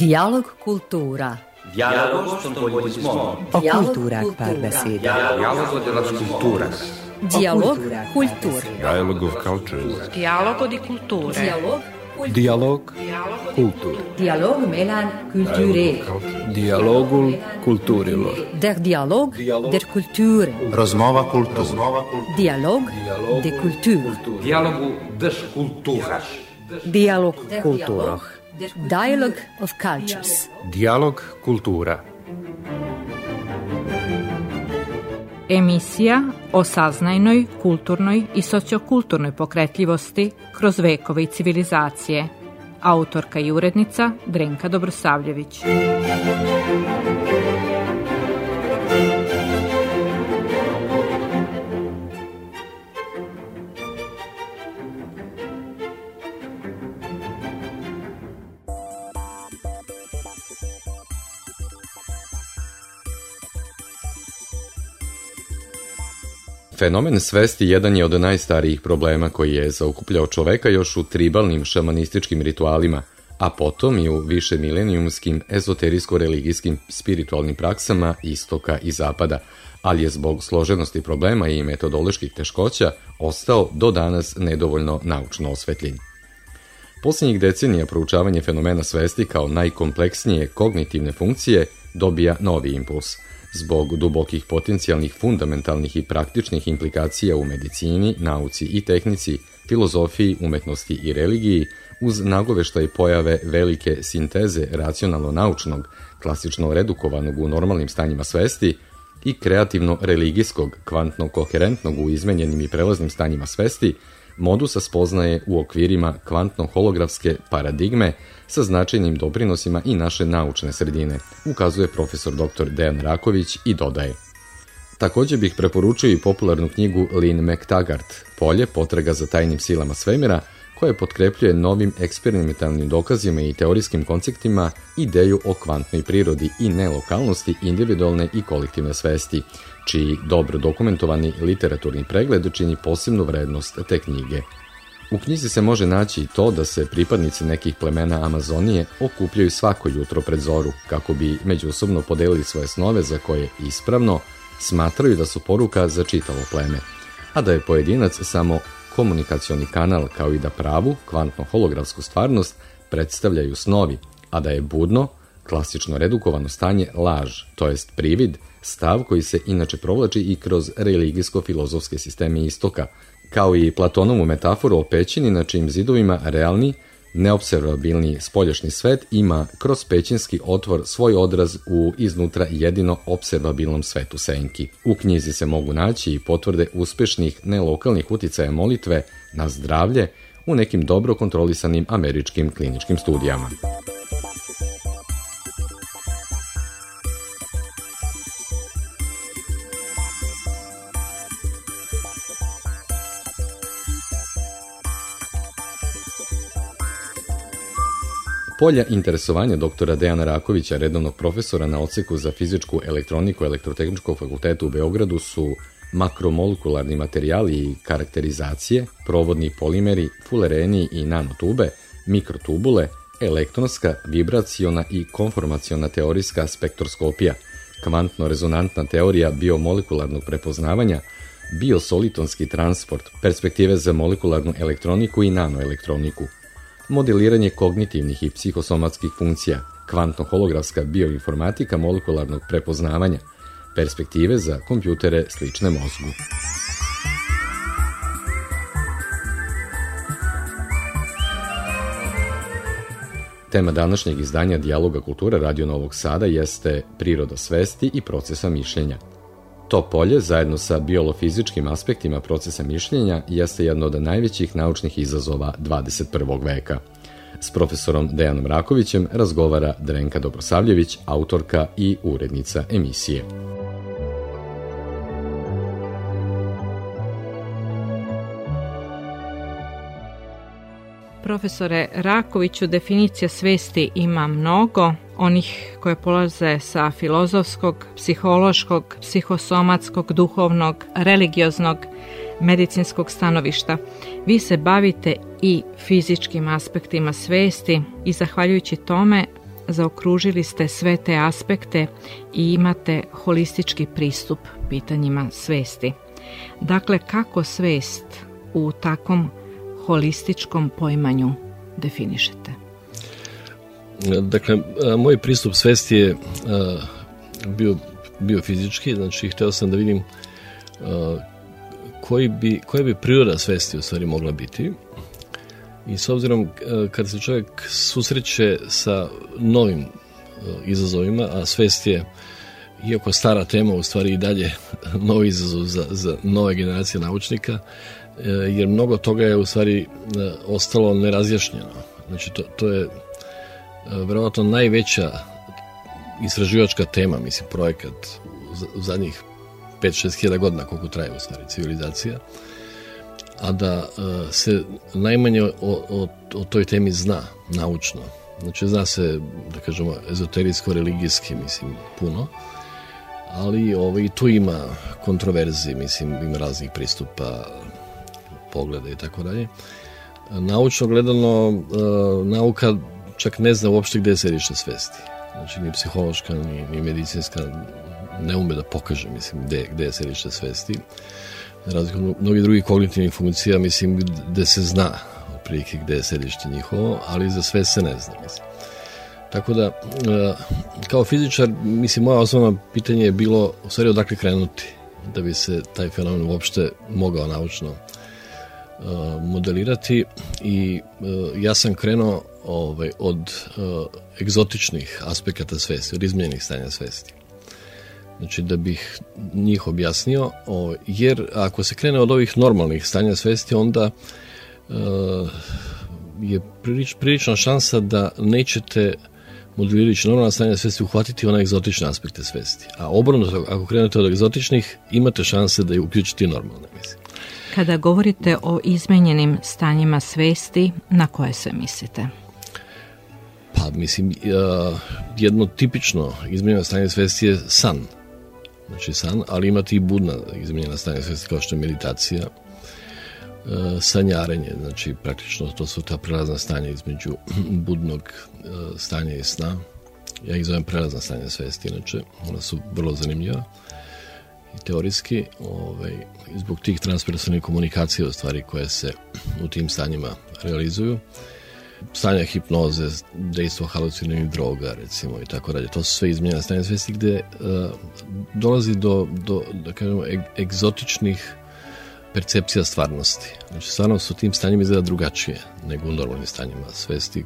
Dialog kultura. Dialogo spontanismo. O kultúrák párbeszéde. Dialogo de las culturas. Dialog kultur. Dialogue of cultures. Dialogo di culture. Dialog kultur. Dialog mellan kulturer. Dialogul kulturilo. Der Dialog der Kulturen. Rozmova kultur. Dialog de kultur. Dialogo das culturas. Dialog kultúroch. Dialog of cultures. Dialog kultura. Emisija o saznajnoj, kulturnoj i sociokulturnoj pokretljivosti kroz vekove i civilizacije. Autorka i urednica Drenka Dobrosavljević. Fenomen svesti jedan je od najstarijih problema koji je zaokupljao čoveka još u tribalnim šamanističkim ritualima, a potom i u višemilenijumskim ezoterijsko-religijskim spiritualnim praksama istoka i zapada, ali je zbog složenosti problema i metodoloških teškoća ostao do danas nedovoljno naučno osvetljen. Posljednjih decenija proučavanje fenomena svesti kao najkompleksnije kognitivne funkcije dobija novi impuls. Zbog dubokih potencijalnih, fundamentalnih i praktičnih implikacija u medicini, nauci i tehnici, filozofiji, umetnosti i religiji, uz nagoveštaj pojave velike sinteze racionalno-naučnog, klasično redukovanog u normalnim stanjima svesti i kreativno-religijskog, kvantno-koherentnog u izmenjenim i prelaznim stanjima svesti, modusa spoznaje u okvirima kvantno-holografske paradigme sa značajnim doprinosima i naše naučne sredine, ukazuje profesor dr. Dejan Raković i dodaje. Također bih preporučio i popularnu knjigu Lynn McTaggart, Polje, potraga za tajnim silama svemira, koja potkrepljuje novim eksperimentalnim dokazima i teorijskim konceptima ideju o kvantnoj prirodi i nelokalnosti individualne i kolektivne svesti, čiji dobro dokumentovani literaturni pregled čini posebnu vrednost te knjige. U knjizi se može naći i to da se pripadnici nekih plemena Amazonije okupljaju svako jutro pred zoru, kako bi međusobno podelili svoje snove za koje ispravno smatraju da su poruka za čitavo pleme, a da je pojedinac samo komunikacioni kanal, kao i da pravu, kvantno-holografsku stvarnost predstavljaju snovi, a da je budno, klasično redukovano stanje, laž, to jest privid, stav koji se inače provlači i kroz religijsko-filozofske sisteme istoka, kao i Platonovu metaforu o pećini na čijim zidovima realni, neopservabilni spoljašnji svet ima kroz pećinski otvor svoj odraz u iznutra jedino opservabilnom svetu senki. U knjizi se mogu naći i potvrde uspešnih nelokalnih uticaja molitve na zdravlje u nekim dobro kontrolisanim američkim kliničkim studijama. Polja interesovanja doktora Dejana Rakovića, redovnog profesora na odseku za fizičku elektroniku Elektrotehničkog fakulteta u Beogradu, su makromolekularni materijali i karakterizacije, provodni polimeri, fulereni i nanotube, mikrotubule, elektronska, vibraciona i konformaciona teorijska spektroskopija, kvantno-rezonantna teorija biomolekularnog prepoznavanja, biosolitonski transport, perspektive za molekularnu elektroniku i nanoelektroniku, modeliranje kognitivnih i psihosomatskih funkcija, kvantno-holografska bioinformatika molekularnog prepoznavanja, perspektive za kompjutere slične mozgu. Tema današnjeg izdanja Dijaloga kulture Radio Novog Sada jeste priroda svesti i procesa mišljenja. To polje, zajedno sa biolofizičkim aspektima procesa mišljenja, jeste jedno od najvećih naučnih izazova 21. veka. S profesorom Dejanom Rakovićem razgovara Drenka Dobrosavljević, autorka i urednica emisije. Profesore Rakoviću, definicija svesti ima mnogo, onih koje polaze sa filozofskog, psihološkog, psihosomatskog, duhovnog, religioznog, medicinskog stanovišta. Vi se bavite i fizičkim aspektima svesti i zahvaljujući tome zaokružili ste sve te aspekte i imate holistički pristup pitanjima svesti. Dakle, kako svest u takvom holističkom poimanju definišete? Dakle, moj pristup svesti je bio fizički, znači hteo sam da vidim koja bi priroda svesti u stvari mogla biti. I s obzirom kad se čovjek susreće sa novim izazovima, a svest je, iako stara tema, u stvari i dalje novi izazov za nove generacije naučnika, jer mnogo toga je u stvari ostalo nerazjašnjeno. Znači to je verovatno najveća istraživačka tema, mislim, projekat u zadnjih 5-6 hiljada godina koliko traje u stvari civilizacija, a da se najmanje o toj temi zna naučno. Znači zna se, da kažemo, ezoterijsko-religijski, mislim, puno, ali i tu ima kontroverzije, mislim, ima raznih pristupa, pogleda i tako dalje. Naučno gledano, nauka čak ne zna uopšte gde je sedište svesti. Znači ni psihološka, ni medicinska ne ume da pokaže, mislim, gde je sedište svesti. Razliku od mnogih drugih kognitivnih funkcija, mislim, gde se zna otprilike gde je sedište njihovo, ali za sve se ne zna, mislim. Tako da, kao fizičar, mislim, moja osnovno pitanje je bilo, u stvari, odakle krenuti, da bi se taj fenomen uopšte mogao naučno modelirati, i ja sam krenuo od egzotičnih aspekata svesti, od izmenjenih stanja svesti. Znači, da bih njih objasnio, jer ako se krene od ovih normalnih stanja svesti, onda je prilična šansa da nećete modelirajući normalna stanja svesti uhvatiti one egzotične aspekte svesti. A obrnuto, ako krenete od egzotičnih, imate šanse da je uključite i normalne, mislim. Kada govorite o izmenjenim stanjima svesti, na koje se mislite? Pa, mislim, jedno tipično izmenjeno stanje svesti je san. Znači san, ali imate i budna izmenjena stanja svesti, kao što je meditacija, sanjarenje, znači praktično to su ta prelazna stanja između budnog stanja i sna. Ja ih zovem prelazna stanja svesti, inače ona su vrlo zanimljiva i teorijski, zbog tih transpersonalnih komunikacija, u stvari, koje se u tim stanjima realizuju. Stanja hipnoze, dejstvo halucinognih droga, recimo, i tako dalje. To su sve izmenjena stanja svesti gde dolazi do da kažemo, egzotičnih percepcija stvarnosti. Znači, stvarnost u tim stanjima izgleda drugačije nego u normalnim stanjima svesti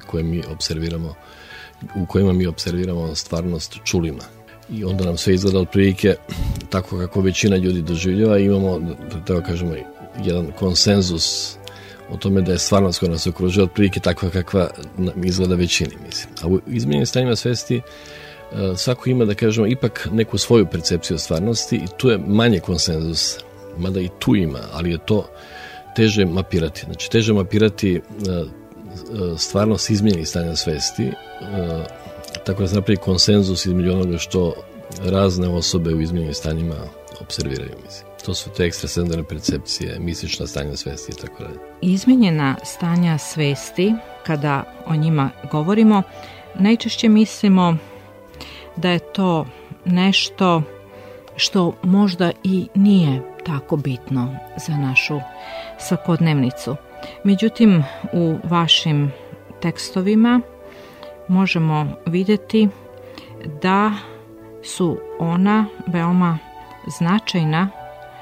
u kojima mi observiramo stvarnost čulima. I onda nam sve izgleda otprilike tako kako većina ljudi doživljava i imamo, da kažemo, jedan konsenzus o tome da je stvarnost koja nas okružuje otprilike takva kakva izgleda većini, mislim. A u izmenjenim stanjima svesti svako ima, da kažemo, ipak neku svoju percepciju stvarnosti i tu je manje konsenzus, mada i tu ima, ali je to teže mapirati. Znači, teže mapirati stvarnost izmenjenih stanja svesti, tako da se napravi konsenzus između onoga što razne osobe u izmenjenim stanjima observiraju, mislim. To su te ekstrasenzorne percepcije, mistična stanja svesti i tako dalje. Izmenjena stanja svesti, kada o njima govorimo, najčešće mislimo da je to nešto što možda i nije tako bitno za našu svakodnevnicu. Međutim, u vašim tekstovima možemo vidjeti da su ona veoma značajna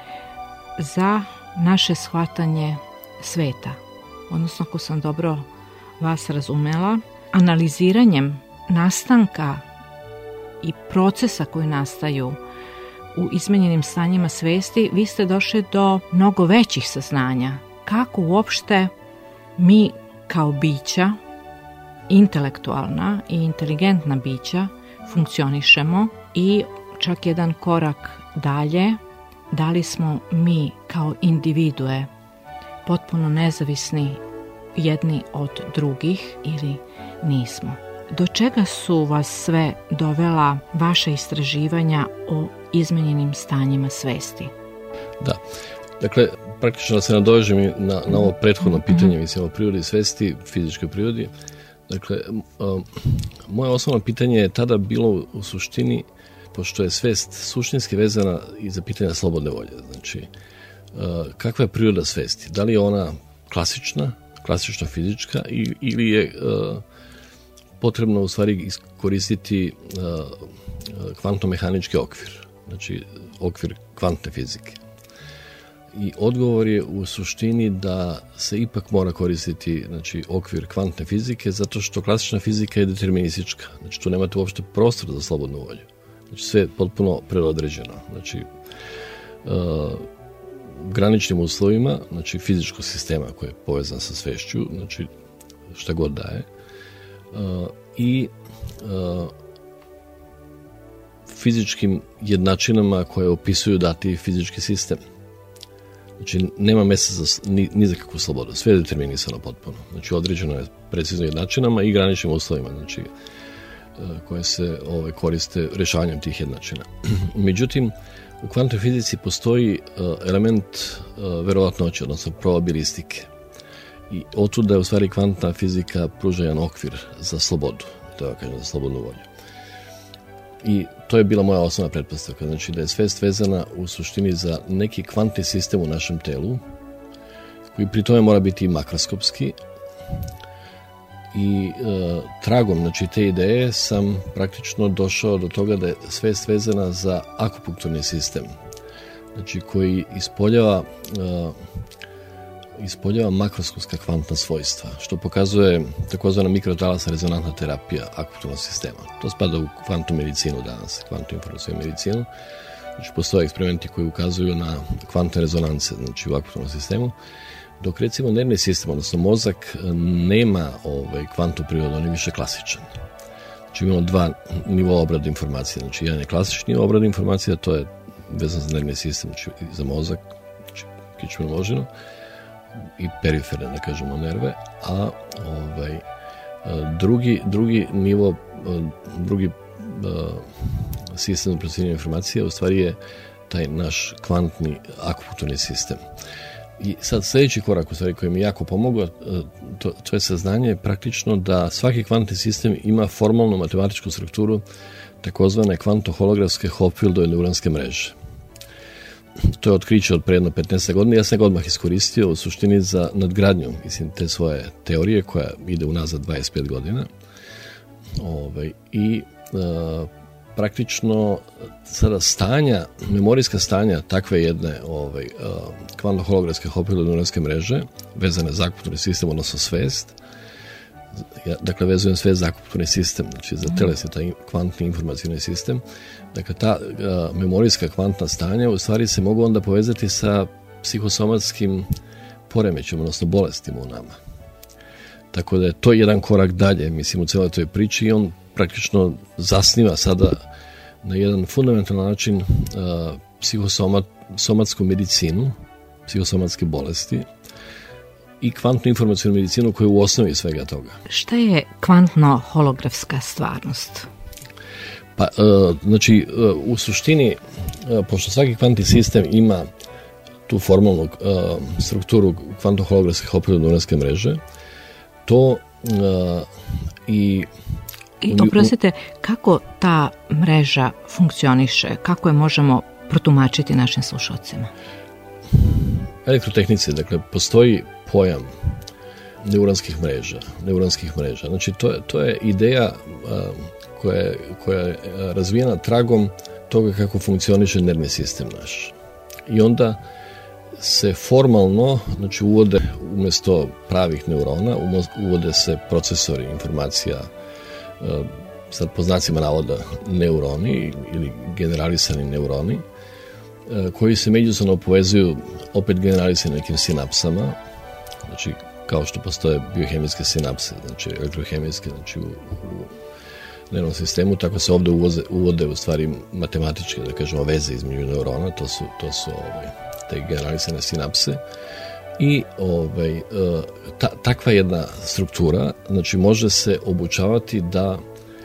za naše shvatanje sveta. Odnosno, ako sam dobro vas razumela, analiziranjem nastanka i procesa koji nastaju u izmenjenim stanjima svesti, vi ste došli do mnogo većih saznanja. Kako uopšte mi kao bića, intelektualna i inteligentna bića, funkcionišemo i čak jedan korak dalje, da li smo mi kao individue potpuno nezavisni jedni od drugih ili nismo. Do čega su vas sve dovela vaše istraživanja o izmenjenim stanjima svesti? Da, dakle, praktično da se nadovežem na ovo prethodno pitanje, mislim, o prirodi svesti, fizičkoj prirodi. Dakle, moje osnovno pitanje je tada bilo u suštini, pošto je svest suštinski vezana i za pitanja slobodne volje. Znači, kakva je priroda svesti? Da li je ona klasično fizička ili je potrebno u stvari iskoristiti kvantno-mehanički okvir, znači okvir kvantne fizike. I odgovor je u suštini da se ipak mora koristiti, znači, okvir kvantne fizike, zato što klasična fizika je deterministička. Znači, tu nemate uopšte prostor za slobodnu volju. Znači, sve je potpuno preodređeno. Znači, graničnim uslovima, znači fizičkog sistema koji je povezan sa svešću, znači šta god daje, i fizičkim jednačinama koje opisuju dati fizički sistem. Znači, nema mesta ni za kakvu slobodu. Sve je determinisano potpuno. Znači, određeno je precizno jednačinama i graničnim uslovima, znači, koje se koriste rešavanjem tih jednačina. Međutim, u kvantnoj fizici postoji element verovatnoće, odnosno probabilistike. I otuda je u stvari kvantna fizika pruža jedan okvir za slobodu, to kažem, za slobodnu volju. I to je bila moja osnovna pretpostavka, znači da je svest vezana u suštini za neki kvantni sistem u našem telu, koji pri tome mora biti i makroskopski. I tragom, znači, te ideje sam praktično došao do toga da je svest vezana za akupunkturni sistem, znači koji ispoljava makroskopska kvantna svojstva, što pokazuje takozvana mikrotalasna rezonantna terapija akupunkturnog sistema. To spada u kvantnu medicinu danas, kvantnu informacijnu medicinu. Znači, postoje eksperimenti koji ukazuju na kvantne rezonance, znači u akupunkturnom sistemu, dok recimo nervni sistem, odnosno mozak, nema kvantnu prirodu, on je više klasičan. Znači, imamo dva nivoa obrade informacije. Znači, jedan je klasični nivo obrade informacije, to je vezan za nervni sistem, znači za mozak, znači kičmenu moždinu, i periferne, da kažemo, nerve, a drugi nivo, drugi sistem za procjenjivanje informacije u stvari je taj naš kvantni akupunkturni sistem. I sad sljedeći korak u stvari koji mi jako pomogao, to je saznanje praktično da svaki kvantni sistem ima formalnu matematičku strukturu takozvane kvanto-holografske Hopfieldove neuronske mreže. To je otkriće od pre jedno 15 godina. Ja sam ga odmah iskoristio u suštini za nadgradnju, mislim, te svoje teorije koja ide unazad 25 godina. Praktično sada memorijska stanja takve jedne kvantno-holografske Hopfieldove neuronske mreže vezane za akupunkturni sistem, odnosno svest. Dakle, vezujem svest za akupunkturni sistem, znači za telesni, taj kvantni informacijni sistem. Dakle, ta memorijska kvantna stanja u stvari se mogu onda povezati sa psihosomatskim poremećom, odnosno bolestima u nama. Tako da je to jedan korak dalje, mislim, u celoj toj priči, i on praktično zasniva sada na jedan fundamentalan način psihosomatsku medicinu, psihosomatske bolesti i kvantnu informacijnu medicinu koja je u osnovi svega toga. Šta je kvantno-holografska stvarnost? Pa, znači, u suštini, pošto svaki kvantni sistem ima tu formalnu strukturu kvantno-holografske Hopfieldove neuronske mreže, to I oprostite, kako ta mreža funkcioniše? Kako je možemo protumačiti našim slušalcima? Elektrotehnici, dakle, postoji pojam neuronskih mreža. Znači, to je ideja koja je razvijena tragom toga kako funkcioniše nervni sistem naš. I onda se formalno, znači, uvode umjesto pravih neurona, uvode se procesori informacija, sad po znacima navoda neuroni ili generalisani neuroni, koji se međusobno povezuju, opet generalisani nekim sinapsama, znači kao što postoje biohemijske sinapse, znači elektrohemijske, znači u nervnom sistemu, tako se ovdje uvode u stvari matematičke, da kažemo, veze između neurona, to su te generalisane sinapse. I takva jedna struktura, znači, može se obučavati da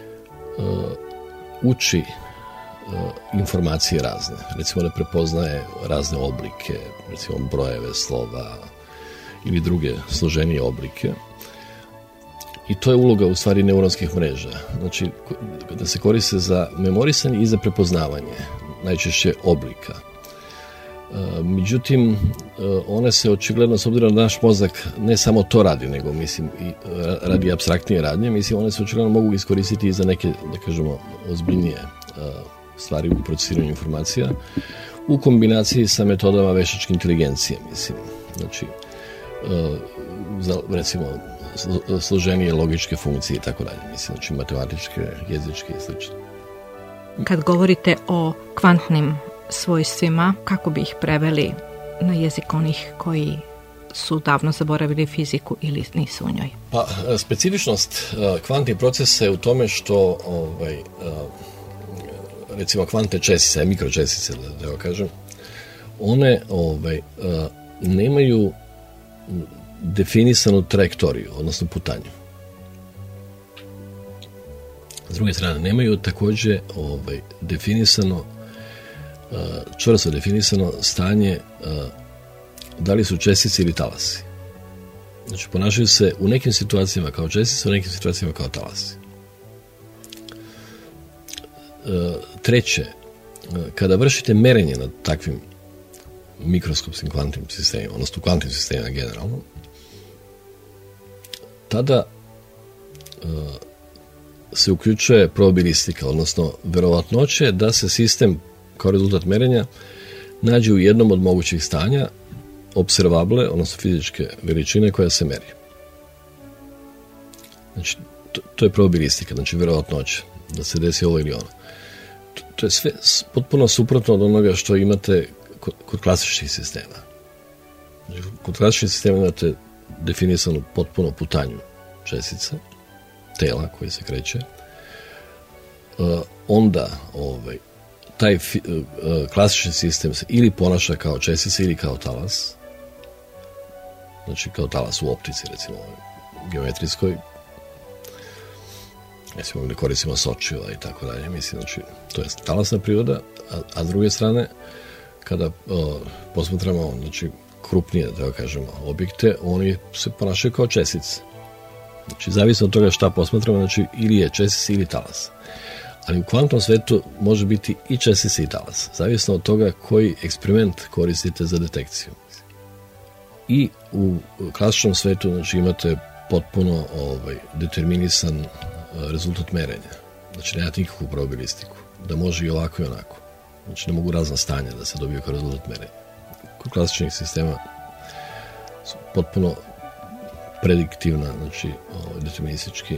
uči informacije razne. Recimo da prepoznaje razne oblike, recimo brojeve, slova ili druge složenije oblike, I to je uloga u stvari neuronskih mreža. Znači, da se koriste za memorisanje i za prepoznavanje, najčešće oblika. Međutim, one se očigledno, s obzirom na naš mozak, ne samo to radi, nego mislim i radi apstraktnije radnje, mislim, one se očigledno mogu iskoristiti i za neke, da kažemo, ozbiljnije stvari u procesiranju informacija, u kombinaciji sa metodama veštačke inteligencije, mislim. Znači, za, recimo, složenije logičke funkcije i tako dalje, mislim, znači matematičke, jezičke i slično. Kad govorite o kvantnim svojstvima, kako bi ih preveli na jezik onih koji su davno zaboravili fiziku ili nisu u njoj? Pa, specifičnost kvantnih procesa je u tome što recimo kvantne čestice, mikročestice, da kažem, one nemaju definisanu trajektoriju, odnosno putanju. S druge strane, nemaju takođe definisano, čvrsto definisano stanje da li su čestice ili talasi. Znači, ponašaju se u nekim situacijama kao čestice, u nekim situacijama kao talasi. Treće, kada vršite merenje nad takvim mikroskopskim kvantnim sistemima, odnosno kvantnim sistemima generalno, tada se uključuje probabilistika, odnosno verovatnoće da se sistem kao rezultat merenja nađe u jednom od mogućih stanja observable, odnosno fizičke veličine koja se meri. Znači, to je probabilistika, znači verovatnoća da se desi ovo ili ono. To je sve potpuno suprotno od onoga što imate kod klasičnih sistema. Znači, kod klasičnih sistema imate definisanu potpuno putanju čestice, tela koji se kreće. Onda taj klasični sistem se ili ponaša kao čestice ili kao talas. Znači, kao talas u optici, recimo, geometrijskoj. Mislim, da koristimo sočiva i tako dalje. Mislim, znači, to je talasna priroda, a s druge strane, kada posmatramo, znači, krupnije, da kažemo, objekte, oni se ponašaju kao čestice. Znači, zavisno od toga šta posmatramo, znači, ili je čestice ili talas. Ali u kvantnom svetu može biti i čestice i talas. Zavisno od toga koji eksperiment koristite za detekciju. I u klasičnom svetu, znači, imate potpuno determinisan rezultat merenja. Znači, nemate nikakvu probabilistiku. Da može i ovako i onako. Znači, ne mogu razna stanja da se dobiju kao rezultat merenja. Kod klasičnih sistema su potpuno prediktivna, znači, deterministički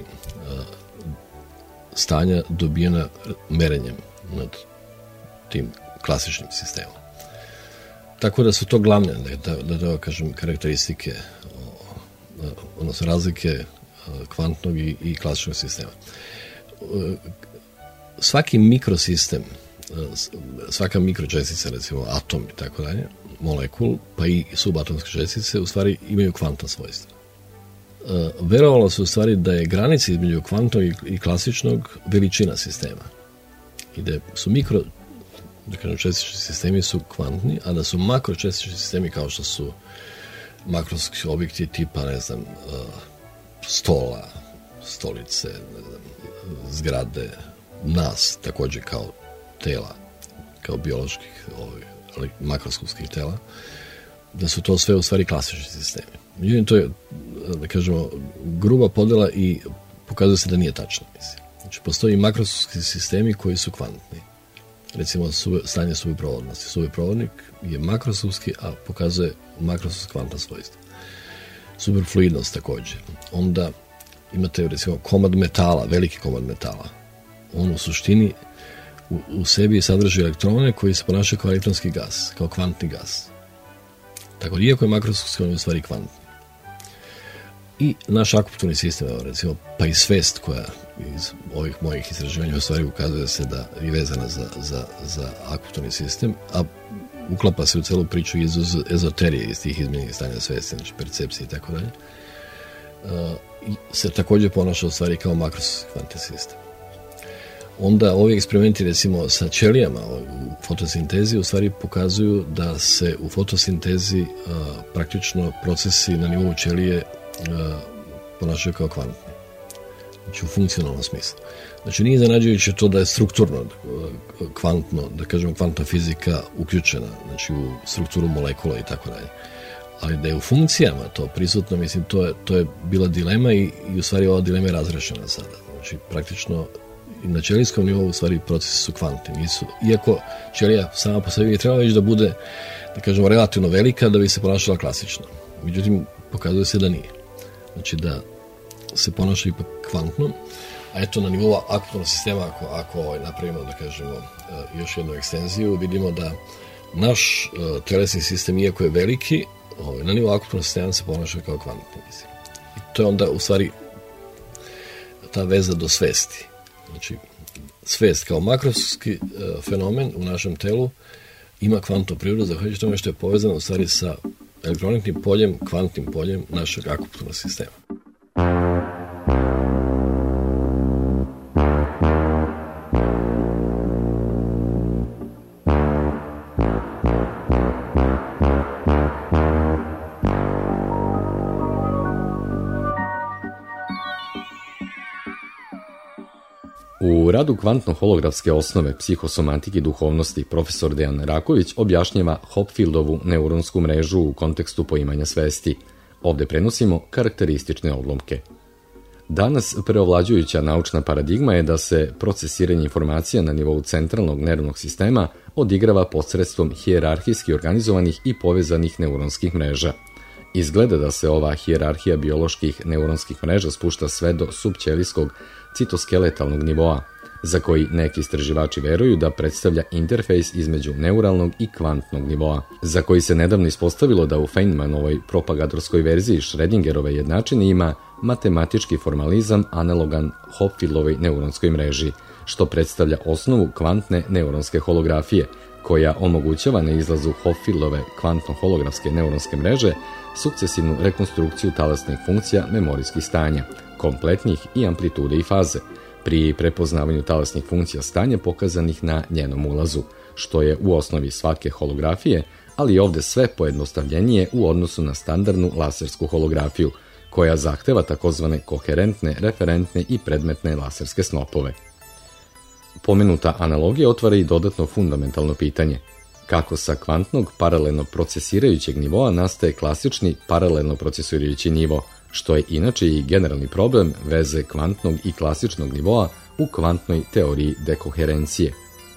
stanja dobijena merenjem nad tim klasičnim sistemom. Tako da su to glavne, da kažem, karakteristike, odnosno razlike kvantnog i klasičnog sistema. Svaki mikrosistem, svaka mikročestica, recimo atom i tako dalje, molekul, pa i subatomske čestice, u stvari imaju kvantna svojstva. Verovalo se u stvari da je granica između kvantnog i klasičnog veličina sistema. I da su da kažem, čestični sistemi su kvantni, a da su makročestični sistemi kao što su makroskopski objekti tipa, ne znam, stola, stolice, ne znam, zgrade, nas takođe kao tela, kao bioloških, makroskopskih tela, da su to sve u stvari klasični sistemi. Međutim, to je, da kažemo, gruba podela i pokazuje se da nije tačno. Znači, postoji makroskopski sistemi koji su kvantni. Recimo, stanje subeprovodnosti. Subeprovodnik je makroskopski, a pokazuje makroskopska kvantna svojstva. Superfluidnost takođe. Onda imate, recimo, komad metala, veliki komad metala. On u suštini u sebi sadrži elektrone koji se ponašaju kao elektronski gas, kao kvantni gas. Tako da, iako je makroskopski, on je u stvari kvantni. I naš akupturni sistem, recimo, pa i svest koja iz ovih mojih istraživanja u stvari ukazuje se da je vezana za akupturni sistem, a uklapa se u celu priču iz ezoterije, iz tih izmenjenih stanja svesti, znači percepcije i tako dalje, se takođe ponaša u stvari kao makroskopski kvantni sistem. Onda ovi eksperimenti, recimo, sa ćelijama u fotosintezi u stvari pokazuju da se u fotosintezi praktično procesi na nivou ćelije ponašaju kao kvantni. znači u funkcionalnom smislu. Znači nije iznenađujuće to da je strukturno, kvantno, da kažemo kvantna fizika uključena, znači u strukturu molekula i tako dalje. Ali da je u funkcijama to prisutno, mislim, to je bila dilema i u stvari ova dilema je razrešena sada. Znači praktično i na ćelijskom nivou u stvari procesi su kvantni. Iako ćelija sama po sebi je trebala već da bude, da kažemo, relativno velika da bi se ponašala klasično. Međutim, pokazuje se da nije. Znači da se ponaša ipak kvantno, a eto na nivou aktualnog sistema, ako napravimo, da kažemo, još jednu ekstenziju, vidimo da naš telesni sistem, iako je veliki, na nivou aktualnog sistema se ponaša kao kvantni. I to je onda u stvari ta veza do svesti. Znači, svest kao makroskopski fenomen u našem telu ima kvantnu prirodu, zahvaljujući tome što je povezano u stvari sa elektromagnetnim poljem, kvantnim poljem našeg akupnog sistema. U radu kvantno-holografske osnove psihosomantike i duhovnosti profesor Dejan Raković objašnjava Hopfieldovu neuronsku mrežu u kontekstu poimanja svesti. Ovde prenosimo karakteristične odlomke. Danas preovlađujuća naučna paradigma je da se procesiranje informacija na nivou centralnog nervnog sistema odigrava posredstvom hijerarhijski organizovanih i povezanih neuronskih mreža. Izgleda da se ova hijerarhija bioloških neuronskih mreža spušta sve do subćelijskog citoskeletalnog nivoa, za koji neki istraživači veruju da predstavlja interfejs između neuralnog i kvantnog nivoa, za koji se nedavno ispostavilo da u Feynmanovoj propagatorskoj verziji Schrödingerove jednačine ima matematički formalizam analogan Hopfieldovoj neuronskoj mreži, što predstavlja osnovu kvantne neuronske holografije, koja omogućava na izlazu Hopfieldove kvantno-holografske neuronske mreže sukcesivnu rekonstrukciju talasnih funkcija memorijskih stanja, kompletnih i amplitude i faze, pri prepoznavanju talasnih funkcija stanja pokazanih na njenom ulazu, što je u osnovi svake holografije, ali i ovde sve pojednostavljenije u odnosu na standardnu lasersku holografiju, koja zahteva takozvane koherentne, referentne i predmetne laserske snopove. Pomenuta analogija otvara i dodatno fundamentalno pitanje. Kako sa kvantnog paralelno procesirajućeg nivoa nastaje klasični paralelno procesirajući nivo, što je inače i generalni problem veze kvantnog i klasičnog nivoa u kvantnoj teoriji dekoherencije.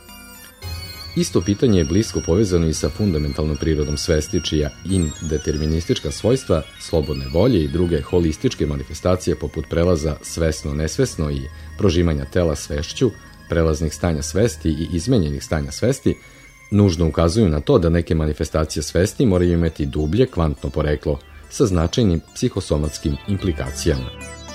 Isto pitanje je blisko povezano i sa fundamentalnom prirodom svesti, čija indeterministička svojstva, slobodne volje i druge holističke manifestacije poput prelaza svesno-nesvesno i prožimanja tela svešću, prelaznih stanja svesti i izmenjenih stanja svesti, nužno ukazuju na to da neke manifestacije svesti moraju imati dublje kvantno poreklo sa značajnim psihosomatskim implikacijama.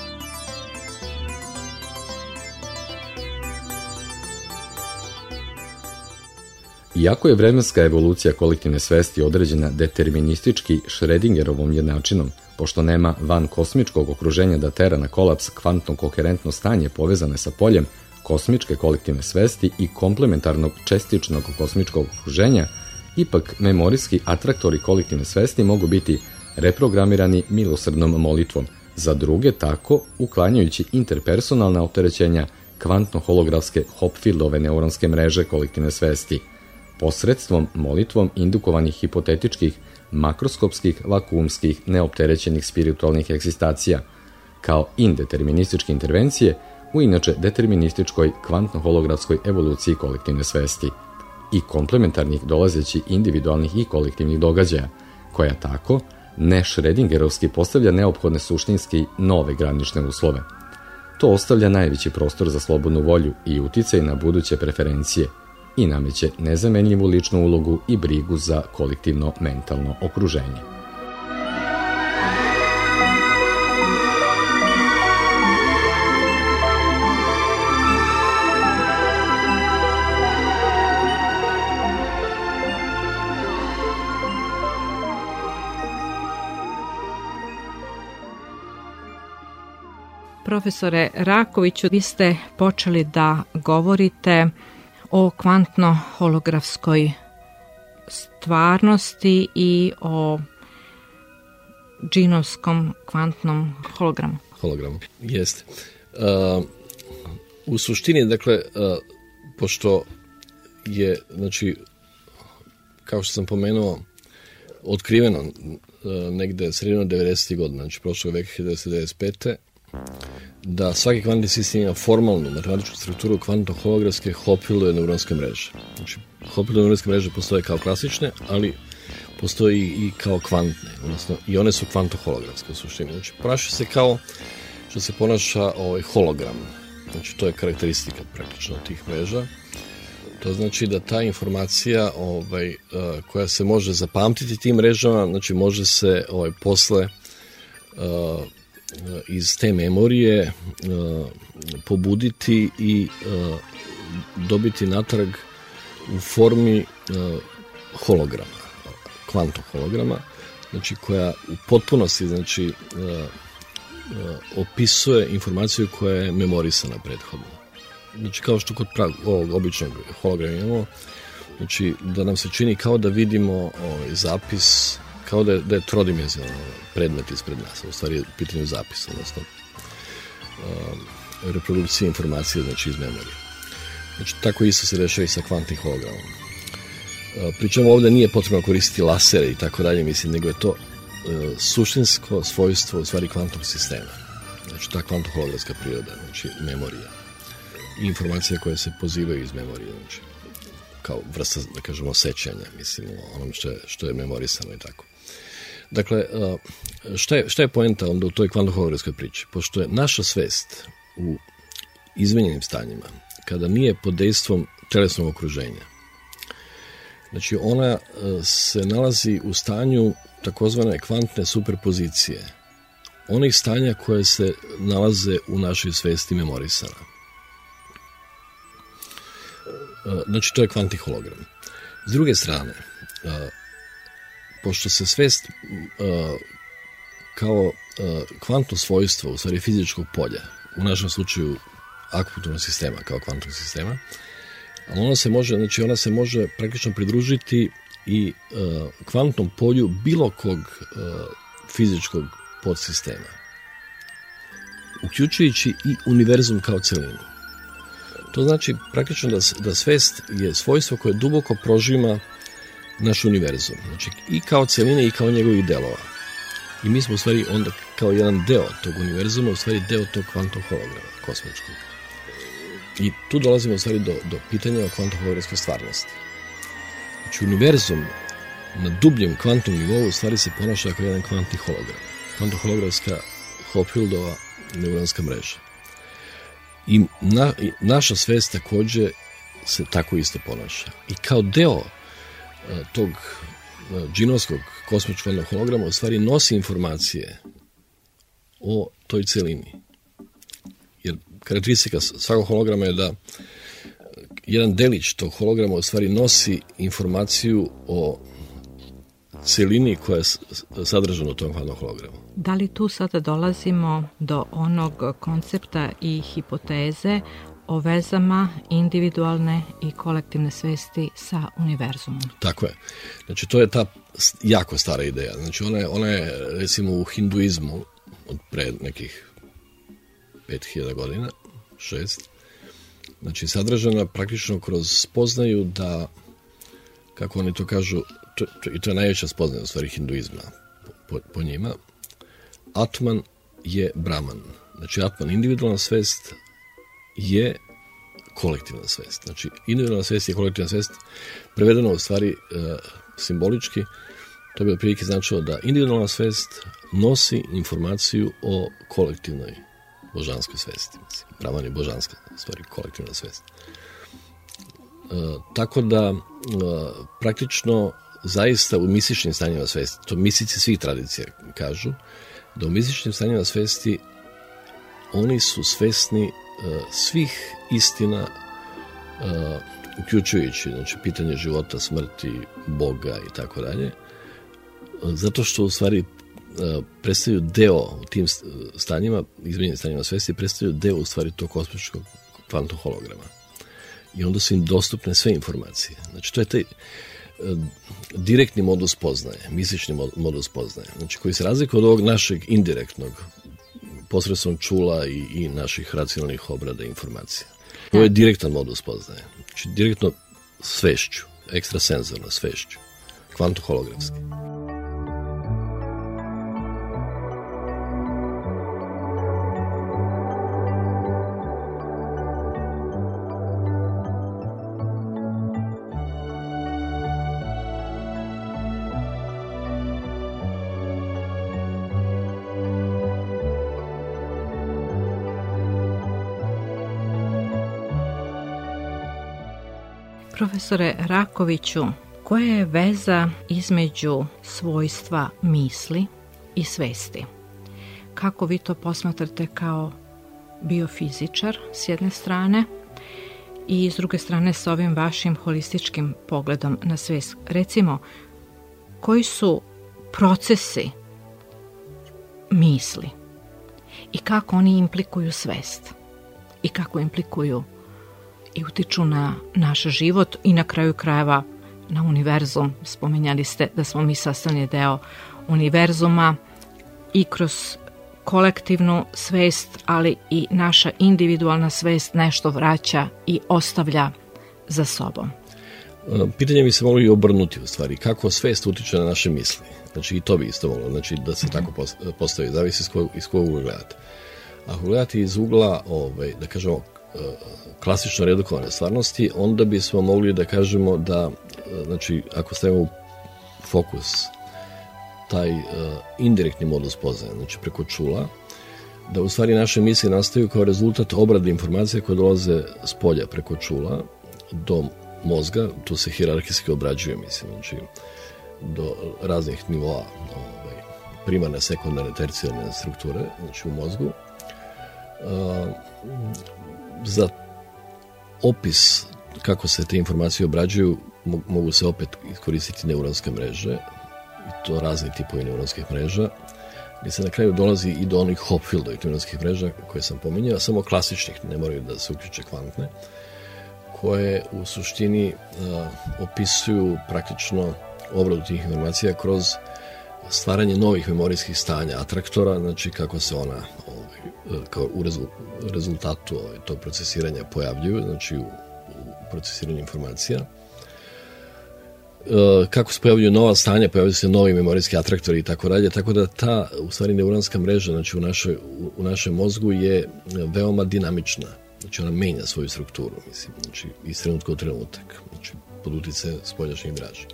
Iako je vremenska evolucija kolektivne svesti određena deterministički Schrödingerovom jednačinom, pošto nema van kosmičkog okruženja da tera na kolaps kvantno koherentno stanje povezane sa poljem kosmičke kolektivne svesti i komplementarnog čestičnog kosmičkog okruženja, ipak memorijski atraktori kolektivne svesti mogu biti reprogramirani milosrdnom molitvom za druge, tako uklanjajući interpersonalna opterećenja kvantno-holografske Hopfieldove neuronske mreže kolektivne svesti, posredstvom molitvom indukovanih hipotetičkih, makroskopskih, vakuumskih, neopterećenih spiritualnih egzistacija, kao indeterminističke intervencije u inače determinističkoj kvantno-holografskoj evoluciji kolektivne svesti i komplementarnih dolazeći individualnih i kolektivnih događaja, koja tako ne Schrödingerovski postavlja neophodne suštinski nove granične uslove. To ostavlja najveći prostor za slobodnu volju i uticaj na buduće preferencije i nameće nezamenljivu ličnu ulogu i brigu za kolektivno mentalno okruženje. Profesore Rakoviću, vi ste počeli da govorite o kvantno-holografskoj stvarnosti i o džinovskom kvantnom hologramu. Jeste. U suštini, dakle, pošto je, znači, kao što sam pomenuo, otkriveno negde sredinom 90. godina, znači prošlog veka 1995. da svaki kvantni sistem ima formalnu matematičku strukturu kvantno-holografske Hopfieldove neuronske mreže. Znači, Hopfieldove neuronske mreže postoje kao klasične, ali postoji i kao kvantne, odnosno i one su kvantno-holografske u suštini. Znači, ponaša se kao što se ponaša hologram. Znači, to je karakteristika praktično tih mreža. To znači da ta informacija koja se može zapamtiti tim mrežama, znači može se posle iz te memorije pobuditi i dobiti natrag u formi holograma, kvantnog holograma, znači koja u potpunosti znači opisuje informaciju koja je memorisana prethodno. Znači kao što kod ovog običnog holograma imamo, znači da nam se čini kao da vidimo zapis, kao da je trodimenzionalan predmet ispred nas, u stvari je u pitanju zapisa, odnosno reprodukcije informacije, znači iz memorije. Znači tako isto se dešava i sa kvantnim hologramom. Pričemu ovde nije potrebno koristiti lasere i tako dalje, mislim, nego je to suštinsko svojstvo u stvari kvantnog sistema. Znači ta kvantno-holografska priroda, znači memorija i informacije koje se pozivaju iz memorije, znači kao vrsta, da kažemo, sećanja, mislim, o onom što je memorisano i tako. Dakle, šta je poenta onda u toj kvantno-holografskoj priči? Pošto je naša svest u izmenjenim stanjima, kada nije pod dejstvom telesnog okruženja, znači ona se nalazi u stanju takozvane kvantne superpozicije, onih stanja koje se nalaze u našoj svesti memorisana. Znači, to je kvantni hologram. S druge strane, pošto se svest kao kvantno svojstvo, u stvari fizičkog polja, u našem slučaju akupunkturnog sistema, kao kvantnog sistema, ona se može praktično pridružiti i kvantnom polju bilo kog fizičkog podsistema, uključujući i univerzum kao celinu. To znači praktično da svest je svojstvo koje duboko prožima naš univerzum, znači i kao celine i kao njegovih delova. I mi smo u stvari onda kao jedan deo tog univerzuma, u stvari deo tog kvantnog holograma kosmičkog. I tu dolazimo u stvari do pitanja o kvantno-holografskoj stvarnosti. Znači, univerzum na dubljem kvantnom nivou u stvari se ponaša kao jedan kvantni hologram. Kvantno-holografska Hopfieldova neuronska mreža. I naša svest takođe se tako isto ponaša. I kao deo tog džinovskog kosmičkog holograma u stvari nosi informacije o toj celini. Jer karakteristika svakog holograma je da jedan delić tog holograma u stvari nosi informaciju o celini koja je sadržana u tom kvantnom hologramu. Da li tu sada dolazimo do onog koncepta i hipoteze o vezama individualne i kolektivne svesti sa univerzumom? Tako je. Znači, to je ta jako stara ideja. Znači, ona je recimo u hinduizmu od pre nekih 5000 godina, 6, znači sadržana praktično kroz spoznaju da, kako oni to kažu, i to je najveća spoznaja u stvari hinduizma po njima, Atman je Brahman. Znači, Atman, individualna svest, je kolektivna svest. Znači, individualna svest je kolektivna svest, prevedeno u stvari simbolički, to bi otprilike značilo da individualna svest nosi informaciju o kolektivnoj božanskoj svesti. Brahman je božanska, stvari kolektivna svest. Tako da, praktično, zaista u mističnim stanjima svesti, to mistici svih tradicija kažu, da u mističnim stanjima svesti oni su svesni svih istina, uključujući, znači, pitanje života, smrti, Boga i tako dalje, zato što u stvari predstavljaju deo u tim stanjima, izmenjenim stanjima svesti, predstavljaju deo u stvari tog kosmičkog kvantnog holograma. I onda su im dostupne sve informacije. Znači, to je taj direktni modus poznaje, mistični modus poznaje, znači koji se razlikuje od ovog našeg indirektnog posredstvom čula i naših racionalnih obrada informacija. To je direktan modus poznaje. Znači, direktno svešću, ekstrasenzorno svešću, kvantoholografski. Profesore Rakoviću, koja je veza između svojstva misli i svesti? Kako vi to posmatrate kao biofizičar s jedne strane i s druge strane sa ovim vašim holističkim pogledom na svest? Recimo, koji su procesi misli i kako oni implikuju svest i kako implikuju i utiču na naš život i na kraju krajeva na univerzum. Spominjali ste da smo mi sastavni deo univerzuma i kroz kolektivnu svest, ali i naša individualna svest nešto vraća i ostavlja za sobom. Pitanje bi se moglo i obrnuti u stvari. Kako svest utiče na naše misli? Znači i to bi isto moglo, znači da se tako postavi. Zavisi iz kog ugla gledate. Ako gledate iz ugla, da kažemo, klasično redukovane stvarnosti, onda bismo mogli da kažemo da, znači, ako stavimo u fokus taj indirektni modus poznaje, znači preko čula, da u stvari naše misli nastaju kao rezultat obrade informacije koje dolaze s polja preko čula do mozga, tu se hijerarhijski obrađuje, mislim, znači do raznih nivoa primarne, sekundarne, tercijarne strukture, znači u mozgu. Za opis kako se te informacije obrađuju mogu se opet koristiti neuronske mreže, i to razni tipovi neuronskih mreža, gdje se na kraju dolazi i do onih Hopfieldovih neuronskih mreža koje sam pominjao, samo klasičnih, ne moraju da se uključe kvantne, koje u suštini opisuju praktično obradu tih informacija kroz stvaranje novih memorijskih stanja, atraktora, znači kako se ona kao u rezultatu tog procesiranja pojavljuju, znači u procesiranju informacija. Kako se pojavljuju nova stanja, pojavljuju se novi memorijski atraktori i tako dalje, tako da ta u stvari neuronska mreža, znači u našem mozgu je veoma dinamična, znači ona menja svoju strukturu, mislim, znači iz trenutka u trenutak, znači pod uticajem spoljašnjih mreža.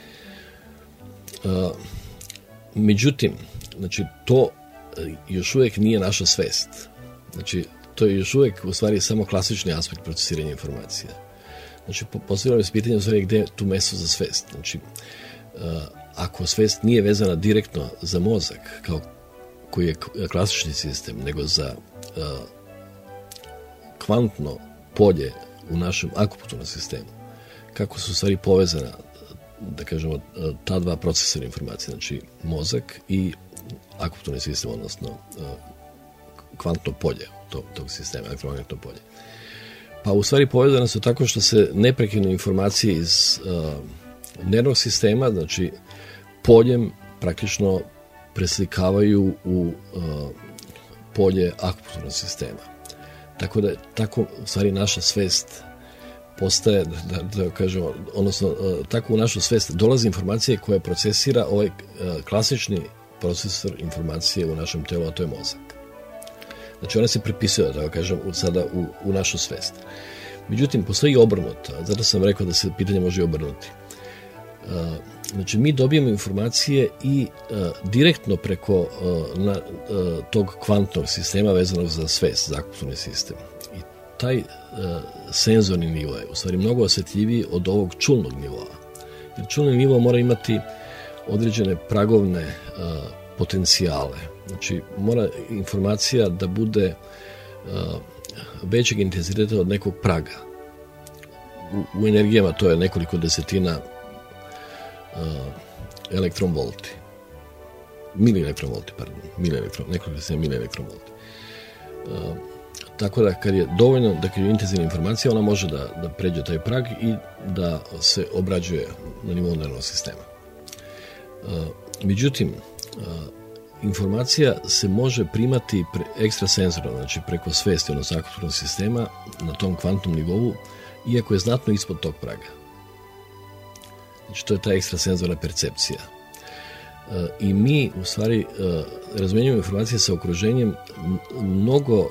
Međutim, znači to još uvijek nije naša svest. Znači, to je još uvijek u stvari samo klasični aspekt procesiranja informacija. Znači, postavljamo se pitanje u stvari gdje je tu mesto za svest. Znači, ako svest nije vezana direktno za mozak, kao koji je klasični sistem, nego za kvantno polje u našem akupunkturnom sistemu, kako su u stvari povezana, da kažemo, ta dva procesora informacije, znači mozak i akupunkturni sistem, odnosno kvantno polje tog sistema, elektromagnetno polje. Pa u stvari povezane su tako što se neprekidne informacije iz nervnog sistema, znači poljem praktično preslikavaju u polje akupunkturnog sistema. Tako da tako u stvari naša svest postaje, da kažemo, odnosno tako u našu svest dolazi informacije koje procesira ovaj klasični procesor informacije u našem telu, a to je mozak. Znači ona se prepisuje, da kažem, sada u našu svest. Međutim, postoji obrnuto, zato sam rekao da se pitanje može obrnuti. Znači mi dobijemo informacije i direktno preko tog kvantnog sistema vezanog za svest, za akupunkturni sistem. I taj senzorni nivo je u stvari mnogo osjetljiviji od ovog čulnog nivoa. Jer čulni nivo mora imati određene pragovne potencijale. Znači mora informacija da bude većeg intenziteta od nekog praga. U energijama to je nekoliko desetina elektronvolti. Milielektronvolti, pardon. Nekoliko desetina milielektronvolti. Tako da kad je dovoljno, da kad je intenzivna informacija, ona može da pređe taj prag i da se obrađuje na nivou nervnog sistema. Međutim, informacija se može primati ekstrasenzorno, znači preko svesti, odnosno akupunkturnog sistema na tom kvantnom nivou, iako je znatno ispod tog praga. Znači to je ta ekstrasenzorna percepcija. I mi u stvari razmenjujemo informacije sa okruženjem mnogo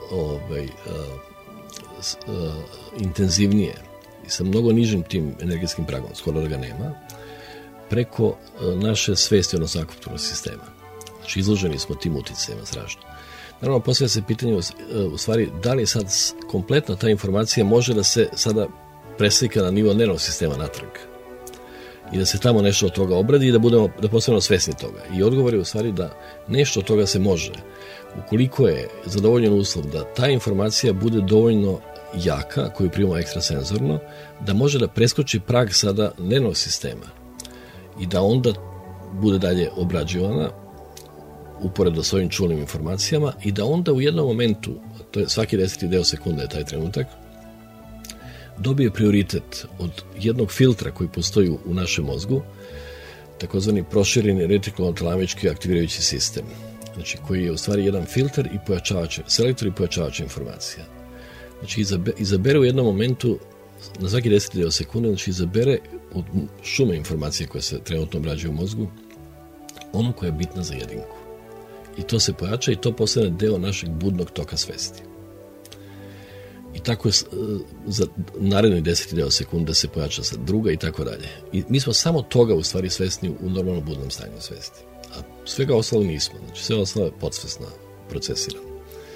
intenzivnije i sa mnogo nižim tim energetskim pragom, skoro da ga nema, preko naše svesti, odnosno akupunkturnog sistema. Znači izloženi smo tim uticajima strašno. Naravno, postavlja se pitanje u stvari da li sad kompletna ta informacija može da se sada preslika na nivo nervnog sistema natrag i da se tamo nešto od toga obradi i da postanemo svesni toga. I odgovor je u stvari da nešto od toga se može. Ukoliko je zadovoljen uslov da ta informacija bude dovoljno jaka, koju primamo ekstrasenzorno, da može da preskoči prag sada nervnog sistema i da onda bude dalje obrađivana uporedo s ovim čulnim informacijama i da onda u jednom momentu, to je svaki 10. deo sekunde je taj trenutak, dobije prioritet od jednog filtra koji postoji u našem mozgu, takozvani prošireni retikulotalamički aktivirajući sistem, znači koji je u stvari jedan filter i pojačavač, selektor i pojačavač informacija. Znači izabere u jednom momentu na svaki 10. deo sekunde, znači izabere od šume informacije koje se trenutno obrađuju u mozgu onu koja je bitna za jedinku. I to se pojača i to postane deo našeg budnog toka svesti. I tako je za naredni 10. deo sekunde se pojača sa druga i tako dalje. I mi smo samo toga u stvari svesni u normalnom budnom stanju svesti. A svega ostalo nismo. Znači sve ostalo je podsvesno procesirano.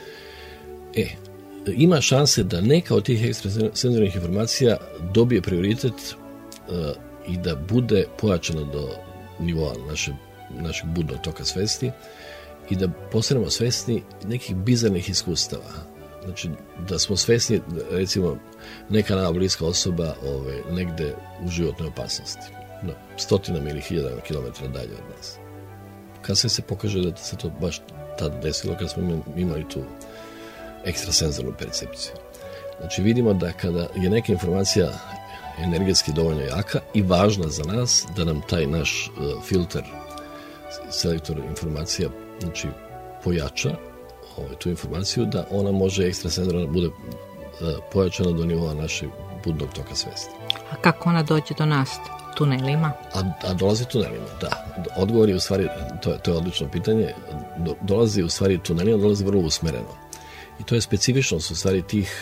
Ima šanse da neka od tih ekstrasenzornih informacija dobije prioritet i da bude pojačana do nivoa našeg budnog toka svesti i da postanemo svesni nekih bizarnih iskustava. Znači, da smo svesni, recimo, neka nama bliska osoba negde u životnoj opasnosti, stotinama ili hiljadama kilometara dalje od nas. Kad se pokaže da se to baš tada desilo, kad smo imali tu ekstrasenzornu percepciju. Znači, vidimo da kada je neka informacija energetski dovoljno jaka i važna za nas, da nam taj naš filter, selektor informacija, znači, pojača tu informaciju, da ona može ekstrasenzorno bude pojačana do nivoa našeg budnog toka svesti. A kako ona dođe do nas? Tunelima? A dolazi tunelima, da. Odgovor je u stvari, to je odlično pitanje, dolazi u stvari tunelima, dolazi vrlo usmereno. I to je specifičnost u stvari tih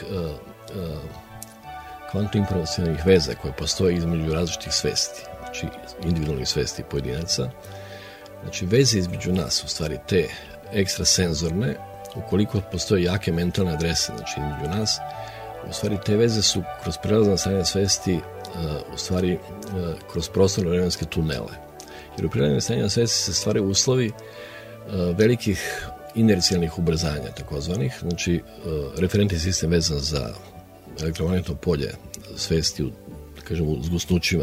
kvantno-informacionalnih veza koje postoje između različitih svesti, znači individualnih svesti pojedinaca. Znači veze između nas, u stvari te ekstrasenzorne, ukoliko postoje jake mentalne adrese, znači između nas, u stvari te veze su kroz prelazna stanja svesti, u stvari kroz prostorno-vremenske tunele. Jer u prelaznim stanjima svesti se stvaraju uslovi velikih inercijalnih ubrzanja, takozvanih, znači referentni sistem vezan za elektromagnetno polje svesti u, da kažemo, u zgusnućima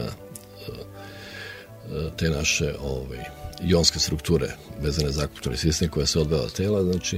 te naše ionske strukture vezane za akupunkturni sistem koja se odvaja od tela, znači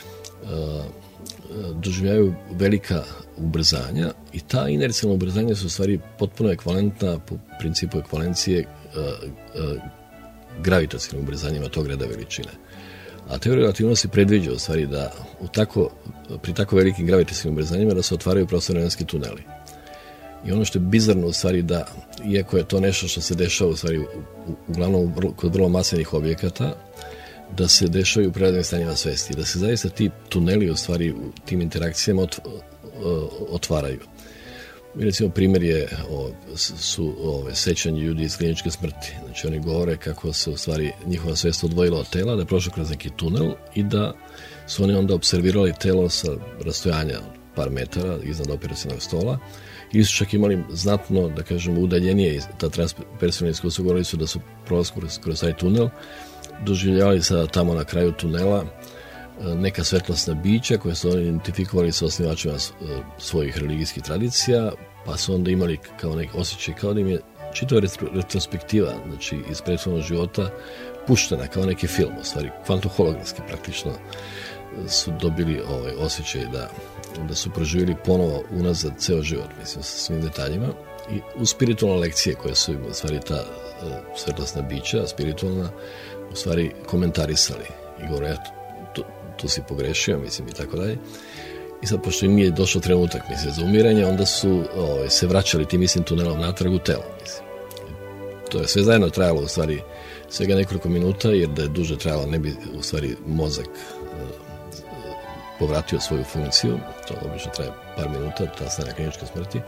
doživljavaju velika ubrzanja i ta inercijalna ubrzanja su u stvari potpuno ekvivalentna po principu ekvivalencije gravitacionim ubrzanjima tog reda veličine. A teorija relativnosti predviđa u stvari da pri tako velikim gravitacionim ubrzanjima da se otvaraju prostorno-vremenski tuneli. I ono što je bizarno u stvari da, iako je to nešto što se dešava u stvari uglavnom kod vrlo masivnih objekata, da se dešavaju u prelaznim stanjima svesti, da se zaista ti tuneli u stvari u tim interakcijama otvaraju. I recimo primjer su sećanje ljudi iz kliničke smrti. Znači oni govore kako se u stvari njihova svest odvojila od tela, da je prošlo kroz neki tunel i da su oni onda observirali telo sa rastojanja od par metara iznad operacionog stola i su čak imali znatno, da kažemo, udaljenije ta transpersonalna iskustva, govorili su da su prolazili kroz taj tunel, doživljavali sada tamo na kraju tunela neka svetlosna bića koje su oni identifikovali sa osnivačima svojih religijskih tradicija, pa su onda imali kao neki osjećaj, kao da im je čitava retrospektiva, znači iz prethodnog života, puštena kao neki film, u stvari kvantohologramski praktično su dobili osjećaj da su proživjeli ponovo unazad ceo život, mislim, sa svim detaljima i u spiritualne lekcije koje su im u stvari ta svetlosna bića, spiritualna, u stvari komentarisali. i govorim, tu si pogrešio, mislim, i tako dalje. I sad, pošto im nije došao trenutak, mislim, za umiranje, onda su se vraćali tim istim tunelom natrag u telo, mislim. To je sve zajedno trajalo, u stvari, svega nekoliko minuta, jer da je duže trajalo, ne bi, u stvari, mozak povratio svoju funkciju. To obično traje par minuta, ta stanja kliničke smrti.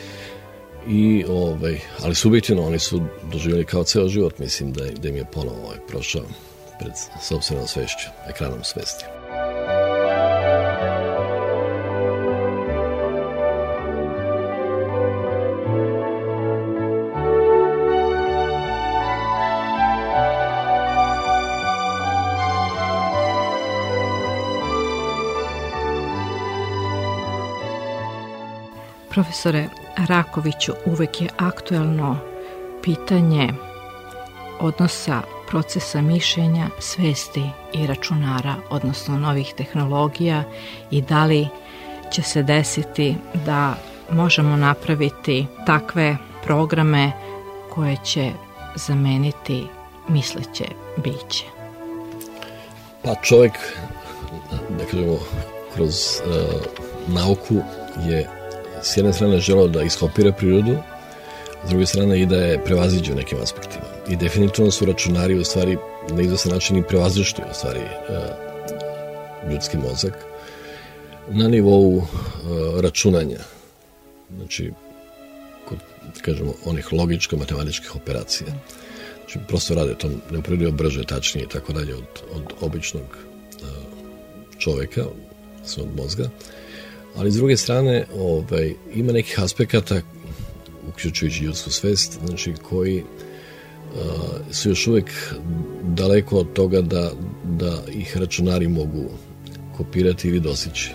Ali subjektivno oni su doživjeli kao ceo život, mislim da im je ponovo prošao pred sopstvenom svešću, ekranom svesti. Profesore Rakoviću, uvek je aktuelno pitanje odnosa procesa mišljenja, svesti i računara, odnosno novih tehnologija, i da li će se desiti da možemo napraviti takve programe koje će zameniti misleće biće. Pa čovjek, da kažemo, kroz nauku je s jedne strane želeo da iskopira prirodu, s druge strane i da je prevaziđe u nekim aspektima. I definitivno su računari u stvari na izvestan način i prevazišli u stvari ljudski mozak na nivou računanja. Znači, kod, kažemo, onih logičko-matematičkih operacija. Znači, prosto rade to neuporedivo brže, tačnije i tako dalje od običnog čoveka, od mozga. Ali s druge strane ima nekih aspekata, uključujući ljudsku svest, znači koji su još uvijek daleko od toga da ih računari mogu kopirati ili dostići.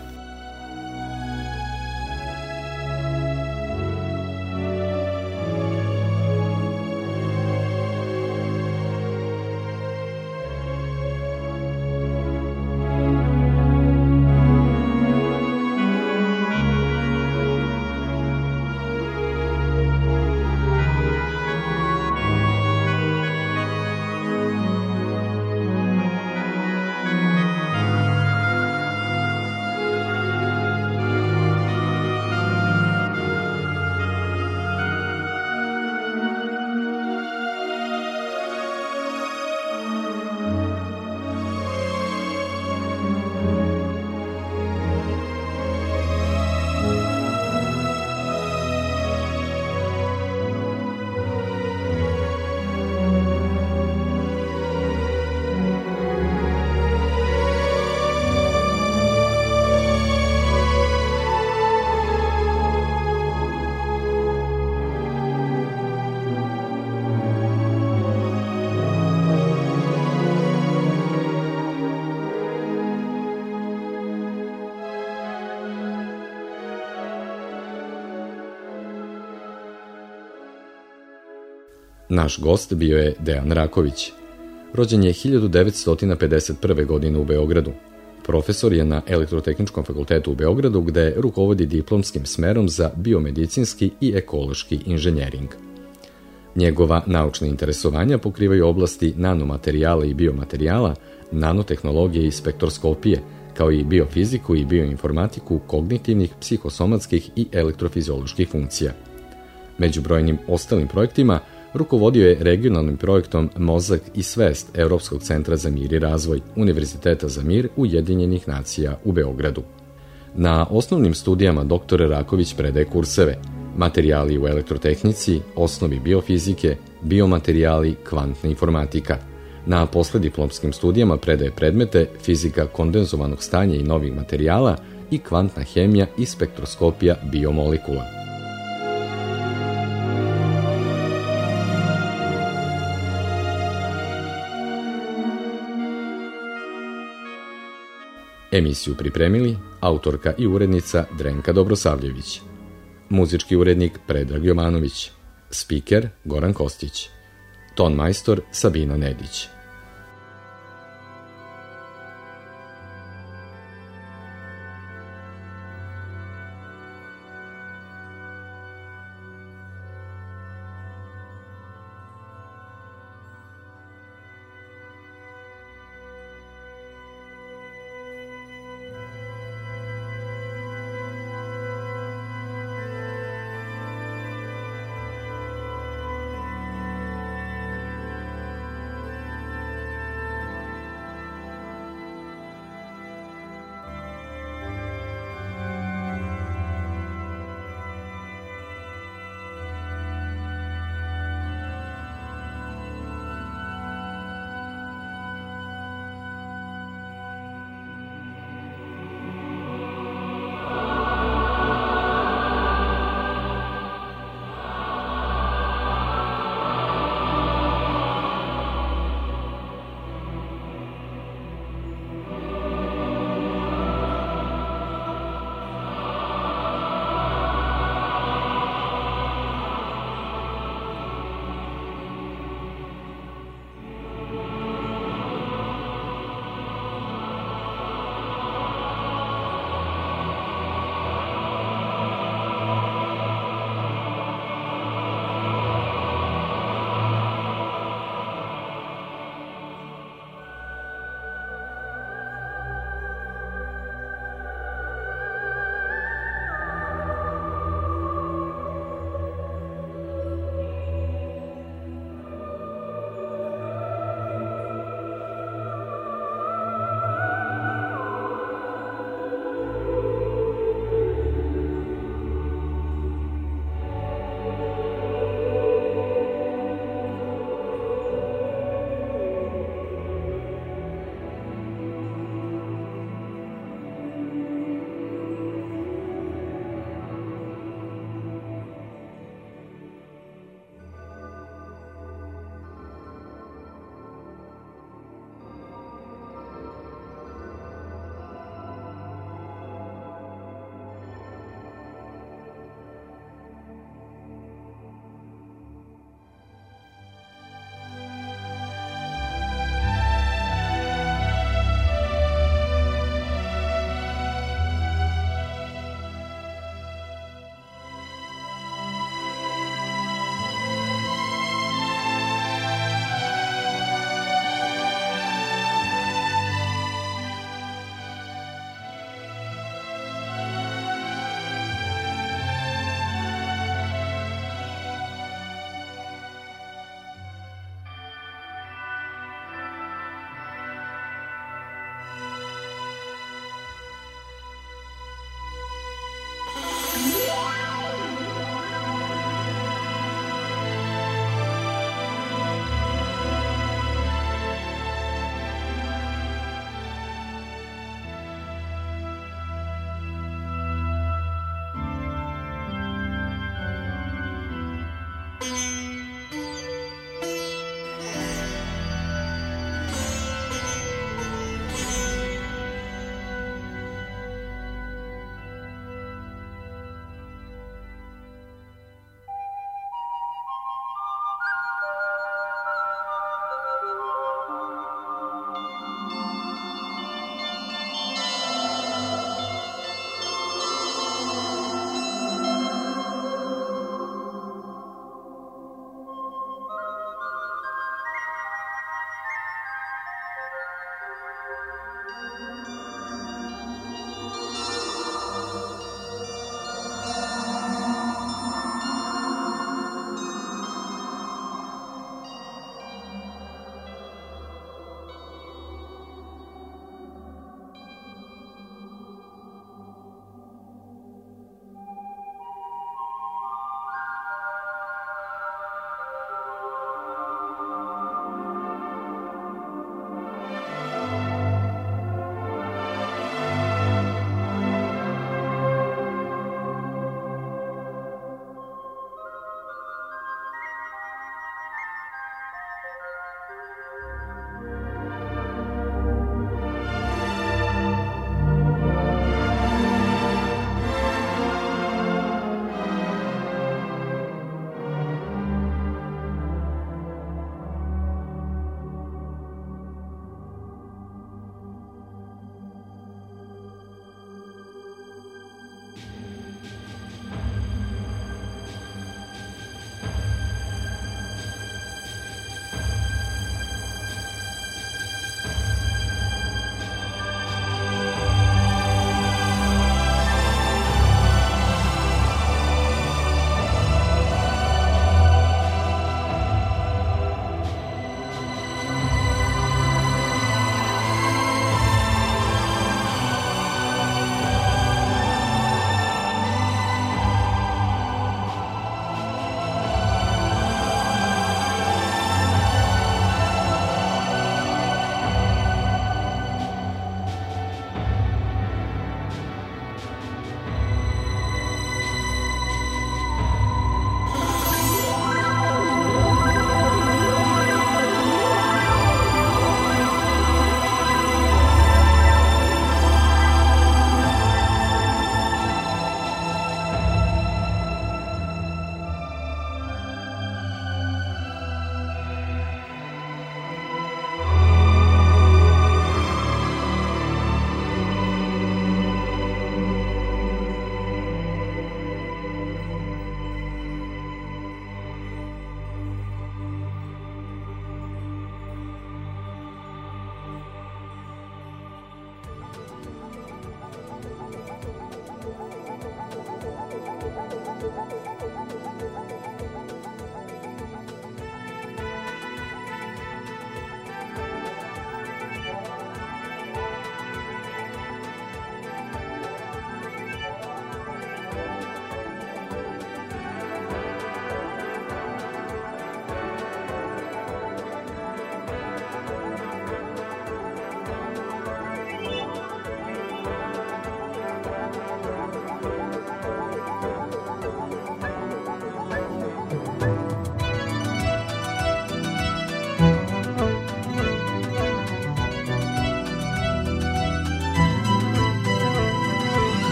Naš gost bio je Dejan Raković. Rođen je 1951. godine u Beogradu. Profesor je na Elektrotehničkom fakultetu u Beogradu, gde rukovodi diplomskim smerom za biomedicinski i ekološki inženjering. Njegova naučna interesovanja pokrivaju oblasti nanomaterijala i biomaterijala, nanotehnologije i spektroskopije, kao i biofiziku i bioinformatiku kognitivnih, psihosomatskih i elektrofizioloških funkcija. Među brojnim ostalim projektima rukovodio je regionalnim projektom Mozak i svest Evropskog centra za mir i razvoj Univerziteta za mir Ujedinjenih nacija u Beogradu. Na osnovnim studijama dr. Raković predaje kurseve materijali u elektrotehnici, osnovi biofizike, biomaterijali, kvantna informatika. Na poslediplomskim studijama predaje predmete fizika kondenzovanog stanja i novih materijala i kvantna hemija i spektroskopija biomolekula. Emisiju pripremili autorka i urednica Drenka Dobrosavljević. Muzički urednik Predrag Jovanović. Spiker Goran Kostić. Ton majstor Sabina Nedić.